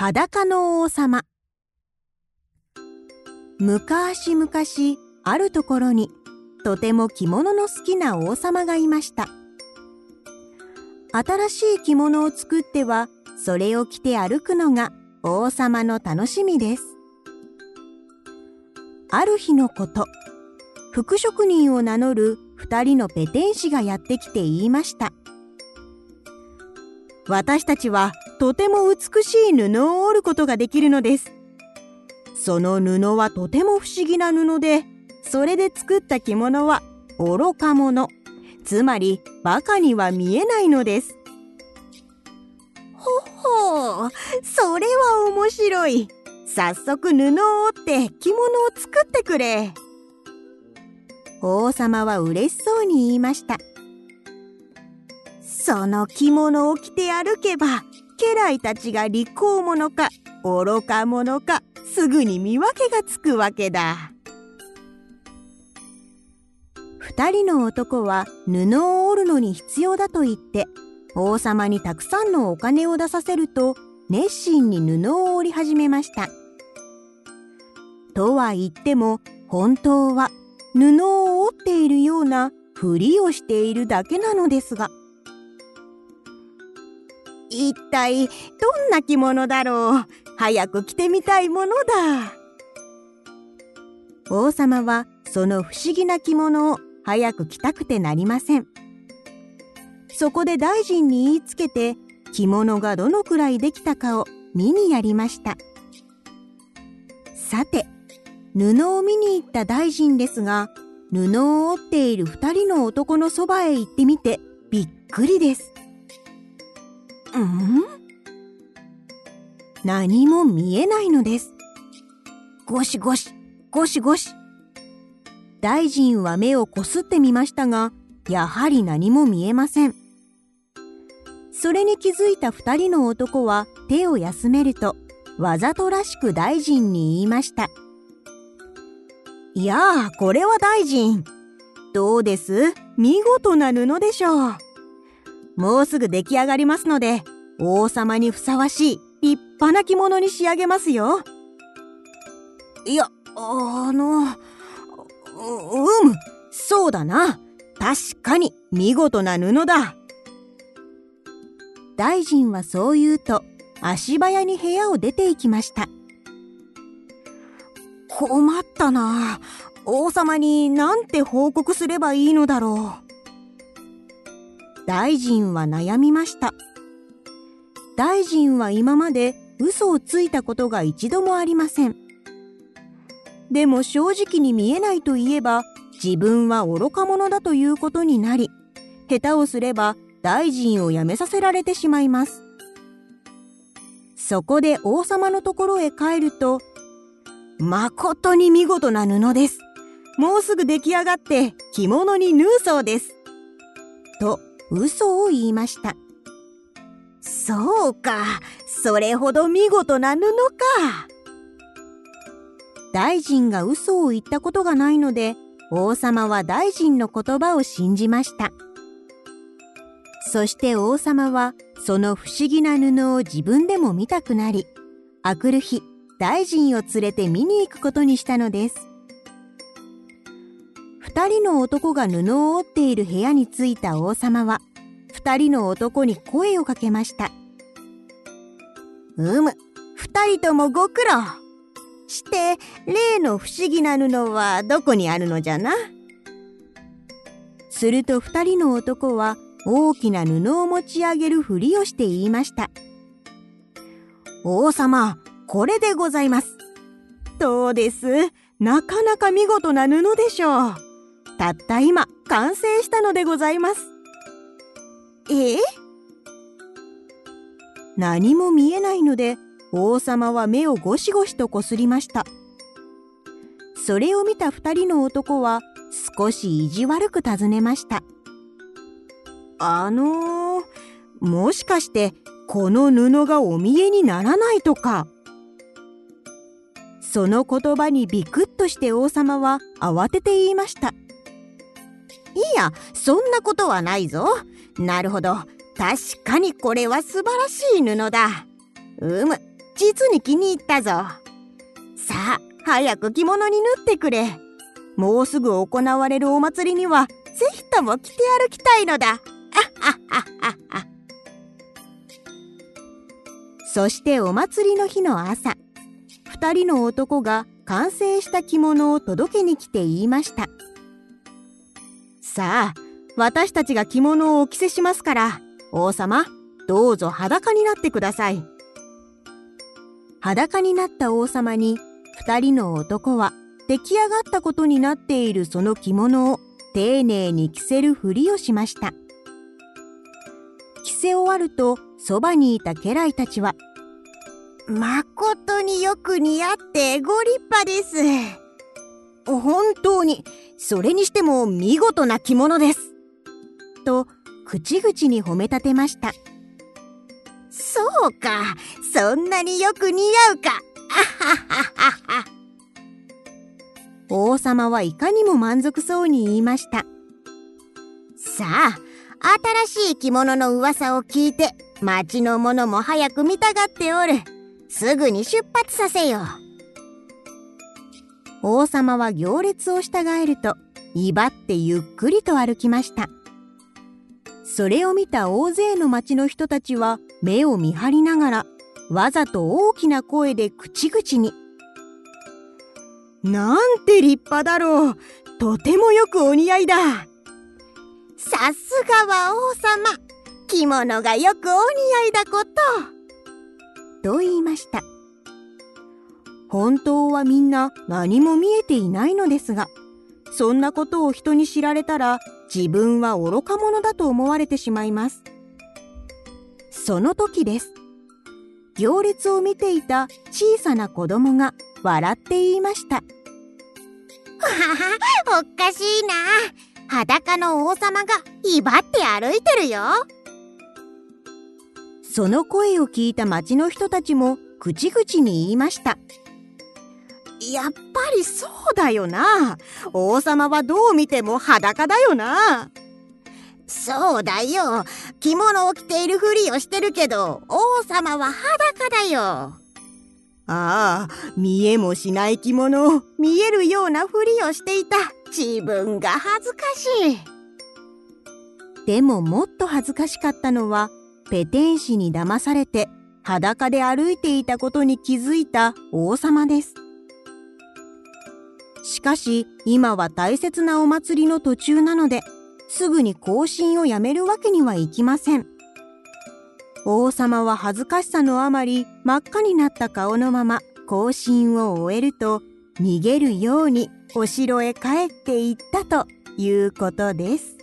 裸の王様。昔々あるところにとても着物の好きな王様がいました。新しい着物を作ってはそれを着て歩くのが王様の楽しみです。ある日のこと、服職人を名乗る2人のペテン師がやってきて言いました。私たちはとても美しい布を織ることができるのです。その布はとても不思議な布で、それで作った着物は愚か者、つまりバカには見えないのです。ほほう、それは面白い。早速布を織って着物を作ってくれ。王様は嬉しそうに言いました。その着物を着て歩けば、家来たちが利口者か愚か者かすぐに見分けがつくわけだ。2人の男は布を織るのに必要だと言って王様にたくさんのお金を出させると、熱心に布を織り始めました。とは言っても本当は布を織っているようなふりをしているだけなのですが、一体どんな着物だろう。早く着てみたいものだ。王様はその不思議な着物を早く着たくてなりません。そこで大臣に言いつけて、着物がどのくらいできたかを見にやりました。さて、布を見に行った大臣ですが、布を織っている2人の男のそばへ行ってみてびっくりです。何も見えないのです。ゴシゴシ、ゴシゴシ。大臣は目をこすってみましたが、やはり何も見えません。それに気づいた2人の男は手を休めると、わざとらしく大臣に言いました。いやあ、これは大臣。どうです？見事な布でしょう。もうすぐ出来上がりますので、王様にふさわしい立派な着物に仕上げますよ。いや、そうだな。確かに見事な布だ。大臣はそう言うと、足早に部屋を出て行きました。困ったな。王様になんて報告すればいいのだろう。大臣は悩みました。大臣は今まで嘘をついたことが一度もありません。でも正直に見えないといえば、自分は愚か者だということになり、下手をすれば大臣を辞めさせられてしまいます。そこで王様のところへ帰ると、まことに見事な布です。もうすぐ出来上がって着物に縫うそうです。と嘘を言いました。そうか、それほど見事な布か。大臣が嘘を言ったことがないので、王様は大臣の言葉を信じました。そして王様はその不思議な布を自分でも見たくなり、あくる日、大臣を連れて見に行くことにしたのです。2人の男が布を織っている部屋に着いた王様は、2人の男に声をかけました。2人ともご苦労。して、例の不思議な布はどこにあるのじゃな。すると2人の男は大きな布を持ち上げるふりをして言いました。王様、これでございます。どうです？なかなか見事な布でしょう。たった今完成したのでございます。何も見えないので、王様は目をゴシゴシとこすりました。それを見た2人の男は少し意地悪く尋ねました。もしかしてこの布がお見えにならないとか。その言葉にビクッとして王様は慌てて言いました。いや、そんなことはないぞ。なるほど。確かにこれは素晴らしい布だ。 実に気に入ったぞ。さあ、早く着物に縫ってくれ。もうすぐ行われるお祭りにはぜひとも着て歩きたいのだ。そしてお祭りの日の朝、2人の男が完成した着物を届けに来て言いました。さあ、私たちが着物をお着せしますから、王様、どうぞ裸になってください。裸になった王様に、2人の男は出来上がったことになっているその着物を丁寧に着せるふりをしました。着せ終わると、そばにいた家来たちは、まことによく似合ってご立派です。本当に、それにしても見事な着物です。と、口々に褒めたてました。そうか、そんなによく似合うか。王様はいかにも満足そうに言いました。さあ、新しい着物の噂を聞いて、町の者も早く見たがっておる。すぐに出発させよう。王様は行列を従えると、威張ってゆっくりと歩きました。それを見た大勢の町の人たちは目を見張りながら、わざと大きな声で口々に、なんて立派だろう。とてもよくお似合いだ。さすがは王様。着物がよくお似合いだこと。と言いました。本当はみんな何も見えていないのですが、そんなことを人に知られたら自分は愚か者だと思われてしまいます。その時です。行列を見ていた小さな子供が笑って言いました。おかしいな。裸の王様が威張って歩いてるよ。その声を聞いた町の人たちも口々に言いました。やっぱりそうだよな。王様はどう見ても裸だよな。そうだよ。着物を着ているふりをしてるけど、王様は裸だよ。ああ、見えもしない着物を見えるようなふりをしていた自分が恥ずかしい。でももっと恥ずかしかったのは、ペテン師に騙されて裸で歩いていたことに気づいた王様です。しかし今は大切なお祭りの途中なので、すぐに行進をやめるわけにはいきません。王様は恥ずかしさのあまり真っ赤になった顔のまま行進を終えると、逃げるようにお城へ帰っていったということです。